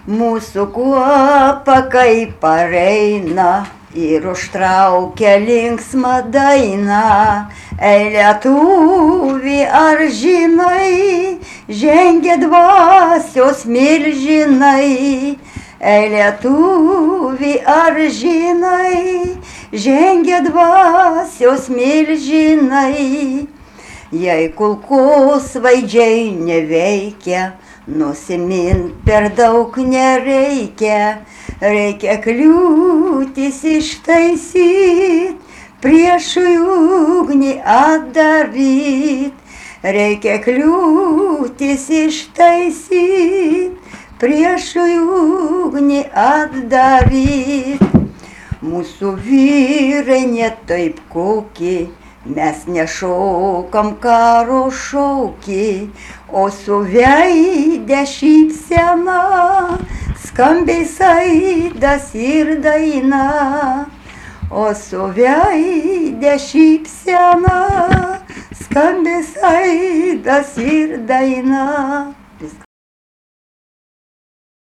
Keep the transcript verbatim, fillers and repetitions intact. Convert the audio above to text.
Mūsų kuopa kaip pareina ir užtraukia linksmą dainą. Ei lietuvi, ar žinai, žengia dvasios milžinai. Ei lietuvi, ar žinai, žengia dvasios milžinai. Jei kulkosvaidžiai neveikia, nusimint per daug nereikia. Reikia kliūtis ištaisyt, priešui ugnį atdaryt. Reikia kliūtis ištaisyt, priešui ugnį atdaryt. Mūsų vyrai ne taip kokie, mes nešokam karo šaukį, o su veide šypsena skambiais aidas ir daina. O su veide šypsena skambiais aidas ir daina.